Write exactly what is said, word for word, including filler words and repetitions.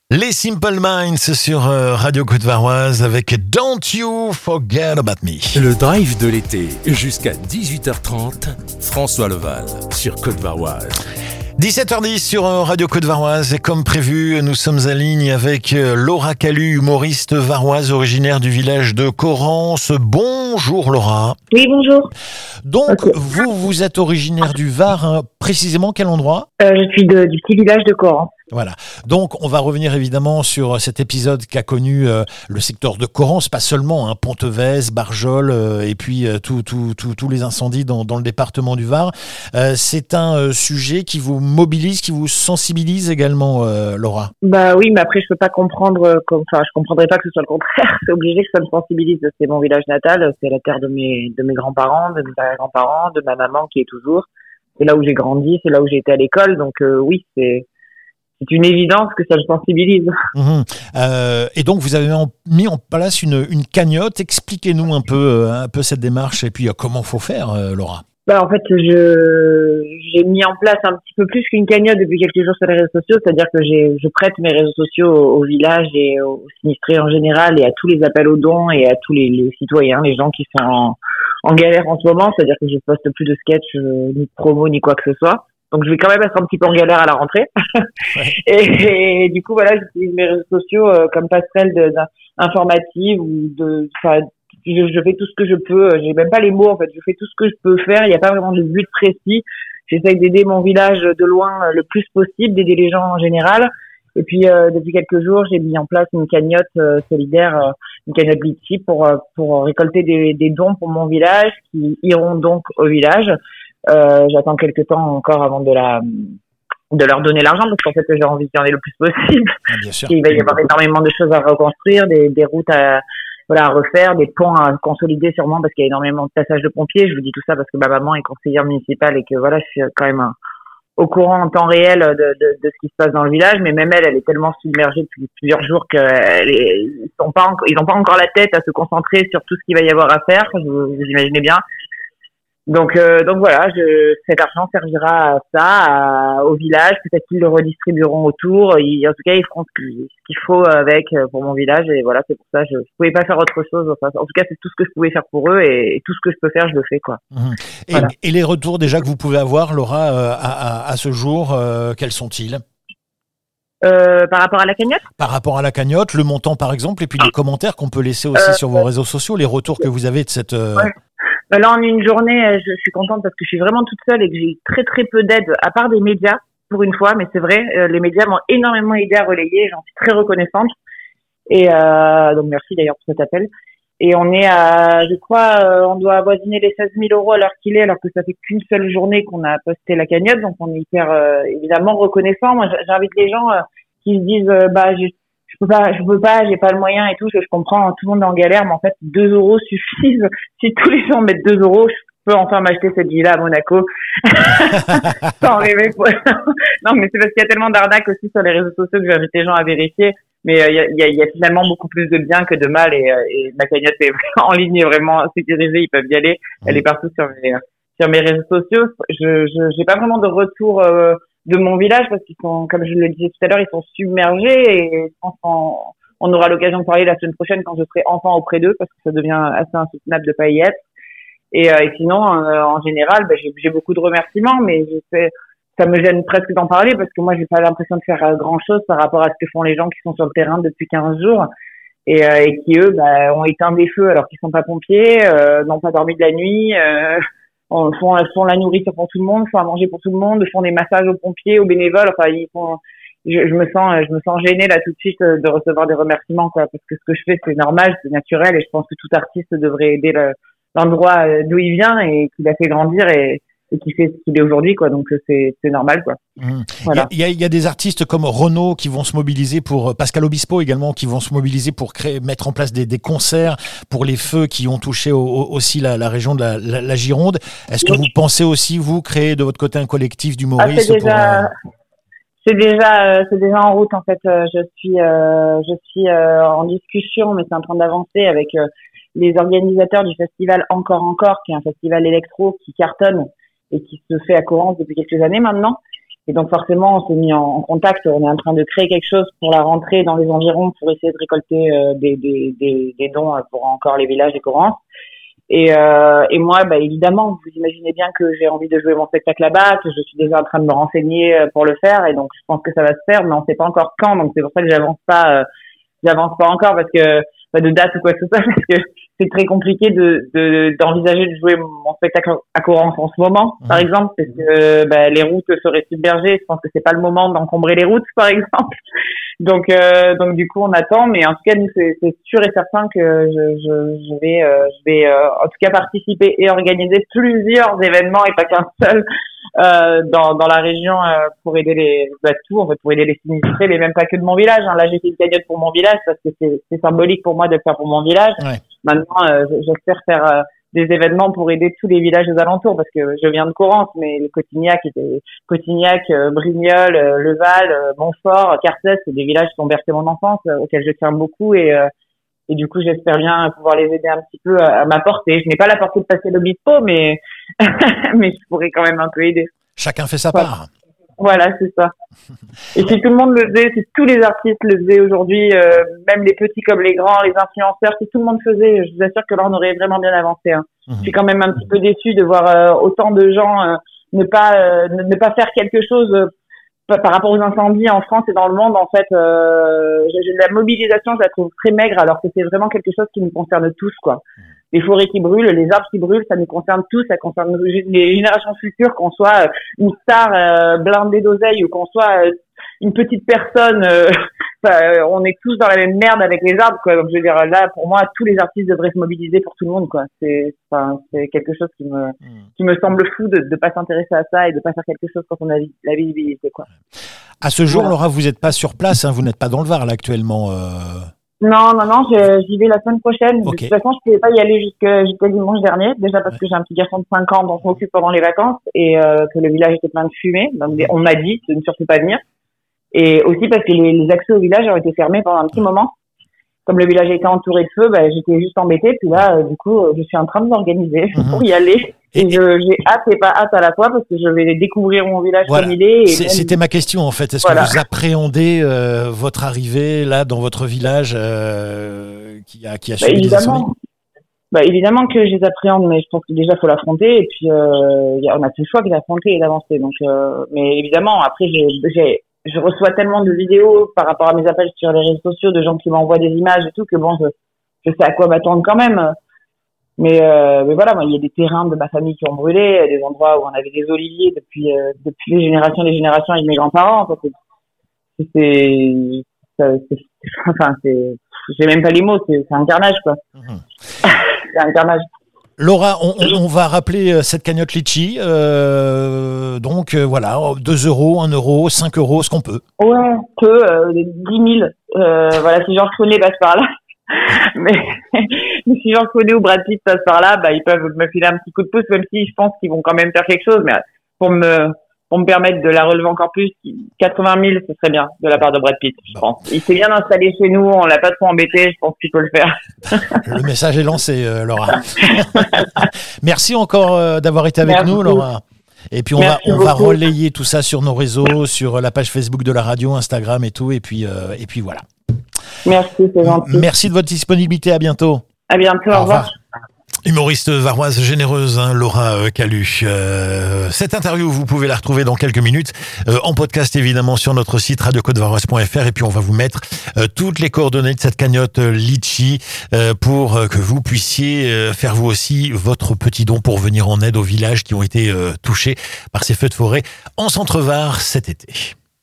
Les Simple Minds sur euh, Radio Côte-Varoise avec Don't You Forget About Me. Le drive de l'été jusqu'à dix-huit heures trente, François Leval sur Côte-Varoise. dix-sept heures dix sur euh, Radio Côte-Varoise et comme prévu, nous sommes en ligne avec euh, Laura Calu, humoriste varoise originaire du village de Corrence. Bonjour Laura. Oui, bonjour. Donc Okay. vous, vous êtes originaire du Var, hein, précisément quel endroit ? Euh, je suis de, du petit village de Corrence. Voilà. Donc, on va revenir évidemment sur cet épisode qu'a connu euh, le secteur de Corrence, pas seulement, hein, Pontvez, Barjol, euh, et puis euh, tous tout, tout, tout les incendies dans, dans le département du Var. Euh, c'est un euh, sujet qui vous mobilise, qui vous sensibilise également, euh, Laura. Bah oui, mais après je peux pas comprendre, euh, comme, enfin je comprendrais pas que ce soit le contraire. C'est obligé que ça me sensibilise. C'est mon village natal, c'est la terre de mes de mes grands-parents, de mes grands-parents, de ma maman qui est toujours. C'est là où j'ai grandi, c'est là où j'ai été à l'école. Donc euh, oui, c'est C'est une évidence que ça me sensibilise. Mmh. Euh, et donc, vous avez en, mis en place une, une cagnotte. Expliquez-nous un peu, euh, un peu cette démarche et puis euh, comment faut faire, euh, Laura. Bah, en fait, je, j'ai mis en place un petit peu plus qu'une cagnotte depuis quelques jours sur les réseaux sociaux. C'est-à-dire que j'ai, je prête mes réseaux sociaux au, au village et aux sinistrés en général et à tous les appels aux dons et à tous les, les citoyens, les gens qui sont en, en galère en ce moment. C'est-à-dire que je poste plus de sketch, euh, ni de promo, ni quoi que ce soit. Donc je vais quand même être un petit peu en galère à la rentrée. Ouais. et, et du coup voilà, j'utilise mes réseaux sociaux euh, comme passerelle de, informative ou de, enfin, je, je fais tout ce que je peux. J'ai même pas les mots en fait. Je fais tout ce que je peux faire. Il n'y a pas vraiment de but précis. J'essaye d'aider mon village de loin le plus possible, d'aider les gens en général. Et puis euh, depuis quelques jours, j'ai mis en place une cagnotte euh, solidaire, euh, une cagnotte Litchi pour euh, pour récolter des, des dons pour mon village qui iront donc au village. Euh, j'attends quelques temps encore avant de la de leur donner l'argent parce qu'en fait j'ai envie qu'il y en ait le plus possible. Ah, bien sûr. Il va y avoir énormément de choses à reconstruire, des, des routes à voilà à refaire, des ponts à consolider sûrement parce qu'il y a énormément de passages de pompiers. Je vous dis tout ça parce que ma maman est conseillère municipale et que voilà je suis quand même un, au courant en temps réel de, de, de ce qui se passe dans le village. Mais même elle, elle est tellement submergée depuis plusieurs jours qu'ils sont pas ils n'ont pas encore la tête à se concentrer sur tout ce qu'il va y avoir à faire. Vous, vous imaginez bien. Donc, euh, donc voilà, je, cet argent servira à ça, à, au village. Peut-être qu'ils le redistribueront autour. Ils, en tout cas, ils feront ce qu'il, ce qu'il faut avec pour mon village. Et voilà, c'est pour ça. Je ne pouvais pas faire autre chose. Enfin, en tout cas, c'est tout ce que je pouvais faire pour eux et, et tout ce que je peux faire, je le fais, quoi. Mmh. Et, voilà. et les retours déjà que vous pouvez avoir, Laura, euh, à, à, à ce jour, euh, quels sont-ils ? Euh, par rapport à la cagnotte ? Par rapport à la cagnotte, le montant par exemple, et puis les commentaires qu'on peut laisser aussi euh, sur vos réseaux sociaux, les retours que vous avez de cette... Euh... Ouais. Là, en une journée, je suis contente parce que je suis vraiment toute seule et que j'ai très très peu d'aide, à part des médias, pour une fois. Mais c'est vrai, euh, les médias m'ont énormément aidé à relayer. J'en suis très reconnaissante. Et euh, donc merci d'ailleurs pour cet appel. Et on est à, je crois, euh, on doit avoisiner les seize mille euros à l'heure qu'il est, alors que ça fait qu'une seule journée qu'on a posté la cagnotte. Donc on est hyper euh, évidemment reconnaissant. Moi, j'invite les gens euh, qui se disent, euh, bah, je, je peux pas, je peux pas, j'ai pas le moyen et tout. Je, je comprends, tout le monde est en galère, mais en fait, deux euros suffisent. Si tous les gens mettent deux euros, je peux enfin m'acheter cette villa à Monaco. Sans rêver. Quoi. Non, mais c'est parce qu'il y a tellement d'arnaques aussi sur les réseaux sociaux que j'invite les gens à vérifier. Mais il euh, y, a, y a finalement beaucoup plus de bien que de mal et, euh, et ma cagnotte est en ligne, est vraiment sécurisée, ils peuvent y aller. Elle est partout sur mes, sur mes réseaux sociaux. Je, je, j'ai pas vraiment de retour euh, de mon village parce qu'ils sont, comme je le disais tout à l'heure, ils sont submergés et je pense qu'on on aura l'occasion de parler la semaine prochaine quand je serai enfin auprès d'eux parce que ça devient assez insoutenable de pas y être. Et, euh, et sinon, euh, en général, bah, j'ai, j'ai beaucoup de remerciements, mais je sais, ça me gêne presque d'en parler parce que moi, j'ai pas l'impression de faire grand chose par rapport à ce que font les gens qui sont sur le terrain depuis quinze jours et, euh, et qui, eux, bah, ont éteint des feux alors qu'ils sont pas pompiers, euh, n'ont pas dormi de la nuit, euh, font, font la nourriture pour tout le monde, font à manger pour tout le monde, font des massages aux pompiers, aux bénévoles. Enfin, ils font, je, je me sens, je me sens gênée là tout de suite de recevoir des remerciements, quoi, parce que ce que je fais, c'est normal, c'est naturel et je pense que tout artiste devrait aider le, l'endroit d'où il vient et qu'il a fait grandir et, et qui fait ce qu'il est aujourd'hui, quoi. Donc c'est c'est normal, quoi. Mmh. Voilà. Il y a, il y a des artistes comme Renaud qui vont se mobiliser pour Pascal Obispo également qui vont se mobiliser pour créer, mettre en place des, des concerts pour les feux qui ont touché au, au, aussi la, la région de la, la, la Gironde. Est-ce que oui. vous pensez aussi vous créer de votre côté un collectif d'humoristes? Ah, c'est déjà, pour, euh... c'est déjà, c'est déjà en route en fait. Je suis, euh, je suis euh, en discussion, mais c'est en train d'avancer avec euh, les organisateurs du festival Encore Encore, qui est un festival électro qui cartonne et qui se fait à Corrence depuis quelques années maintenant. Et donc forcément, on s'est mis en, en contact. On est en train de créer quelque chose pour la rentrée dans les environs pour essayer de récolter euh, des, des, des, des dons pour encore les villages de Correns. Et, euh, et moi, bah, évidemment, vous imaginez bien que j'ai envie de jouer mon spectacle là-bas, que je suis déjà en train de me renseigner pour le faire. Et donc, je pense que ça va se faire, mais on sait pas encore quand. Donc, c'est pour ça que j'avance pas, euh, j'avance pas encore parce que, pas de date ou quoi que ce soit, parce que c'est très compliqué de, de, d'envisager de jouer mon spectacle à Correns en ce moment, mmh. par exemple, parce que, bah, les routes seraient submergées. Je pense que c'est pas le moment d'encombrer les routes, par exemple. Donc, euh, donc du coup, on attend, mais en tout cas, nous, c'est, c'est sûr et certain que je, je, je vais, euh, je vais, euh, en tout cas, participer et organiser plusieurs événements et pas qu'un seul euh, dans, dans la région euh, pour aider les, bah, tout, en fait, pour aider les sinistrés, mais même pas que de mon village. Hein. Là, j'ai fait une cagnotte pour mon village parce que c'est, c'est symbolique pour moi de le faire pour mon village. Ouais. Maintenant, euh, j'espère faire euh, des événements pour aider tous les villages aux alentours parce que je viens de Correns, mais le Cotignac, était, Cotignac, euh, Brignoles, euh, Leval, euh, Montfort, Carcès, c'est des villages qui ont bercé mon enfance, euh, auxquels je tiens beaucoup et euh, et du coup j'espère bien pouvoir les aider un petit peu à, à ma portée. Je n'ai pas la portée de passer l'Obispo, mais mais je pourrais quand même un peu aider. Chacun fait sa part. Voilà, c'est ça. Et si tout le monde le faisait, si tous les artistes le faisaient aujourd'hui, euh, même les petits comme les grands, les influenceurs, si tout le monde faisait, je vous assure que là on aurait vraiment bien avancé. Hein. Mmh. Je suis quand même un petit peu déçue de voir euh, autant de gens euh, ne pas euh, ne, ne pas faire quelque chose euh, par rapport aux incendies en France et dans le monde. En fait, euh, la mobilisation, je la trouve très maigre, alors que c'est vraiment quelque chose qui nous concerne tous, quoi. Les forêts qui brûlent, les arbres qui brûlent, ça nous concerne tous, ça concerne les générations futures, qu'on soit une star euh, blindée d'oseille ou qu'on soit euh, une petite personne, euh, euh, on est tous dans la même merde avec les arbres, quoi. Donc je veux dire, là, pour moi, tous les artistes devraient se mobiliser pour tout le monde, quoi. C'est, enfin, c'est quelque chose qui me, qui me semble fou de ne pas s'intéresser à ça et de pas faire quelque chose quand on a la visibilité, quoi. À ce jour, voilà. Laura, vous n'êtes pas sur place, hein, vous n'êtes pas dans le Var là actuellement. Euh... Non, non, non, je, j'y vais la semaine prochaine. Okay. De toute façon, je pouvais pas y aller jusqu'à, jusqu'à dimanche dernier, déjà parce ouais. que j'ai un petit garçon de cinq ans dont on m'occupe pendant les vacances et euh, que le village était plein de fumée. Donc, on m'a dit de ne surtout pas venir. Et aussi parce que les, les accès au village ont été fermés pendant un petit moment. Comme le village était entouré de feu, bah, j'étais juste embêtée. Puis là, euh, du coup, je suis en train de m'organiser mmh. pour y aller. Et, et je, j'ai hâte et pas hâte à la fois parce que je vais découvrir mon village voilà. comme il est. Et C'est, même... C'était ma question en fait. Est-ce voilà. que vous appréhendez euh, votre arrivée là dans votre village euh, qui a qui a subi bah, des incendies ? Bah évidemment que je les appréhende, mais je pense que déjà faut l'affronter. Et puis euh, y a, on a plus le choix que d'affronter et d'avancer. Donc, euh, mais évidemment après j'ai, j'ai je reçois tellement de vidéos par rapport à mes appels sur les réseaux sociaux de gens qui m'envoient des images et tout que bon je je sais à quoi m'attendre quand même. Mais, euh, mais voilà, moi, il y a des terrains de ma famille qui ont brûlé, des endroits où on avait des oliviers depuis, euh, depuis les générations et les générations avec mes grands-parents. En fait, c'est, c'est, c'est, c'est, enfin, c'est, j'ai même pas les mots, c'est, c'est un carnage, quoi. Mmh. C'est un carnage. Laura, on, on, on va rappeler cette cagnotte Litchi. Euh, donc, euh, voilà, deux euros, un euro, cinq euros, ce qu'on peut. Ouais, que euh, dix mille. Euh, voilà, si Georges Clooney passe par là. mais, mais si Georges Clooney ou Brad Pitt passent par là, bah, ils peuvent me filer un petit coup de pouce, même si je pense qu'ils vont quand même faire quelque chose. Mais pour me, pour me permettre de la relever encore plus, quatre-vingt mille, ce serait bien de la part de Brad Pitt, je bon. pense. Il s'est bien installé chez nous, on l'a pas trop embêté, je pense qu'il peut le faire. Le message est lancé, euh, Laura. Merci encore euh, d'avoir été avec Merci nous, Laura. Et puis on Merci va on va relayer tout ça sur nos réseaux, sur la page Facebook de la radio, Instagram et tout, et puis euh, et puis voilà. Merci, c'est gentil. Merci de votre disponibilité, à bientôt. À bientôt, au, au revoir. revoir. Humoriste varoise généreuse, hein, Laura Calu. Euh, cette interview, vous pouvez la retrouver dans quelques minutes euh, en podcast, évidemment, sur notre site radio côte varoise point f r. Et puis, on va vous mettre euh, toutes les coordonnées de cette cagnotte euh, Litchi euh, pour euh, que vous puissiez euh, faire vous aussi votre petit don pour venir en aide aux villages qui ont été euh, touchés par ces feux de forêt en Centre-Var cet été.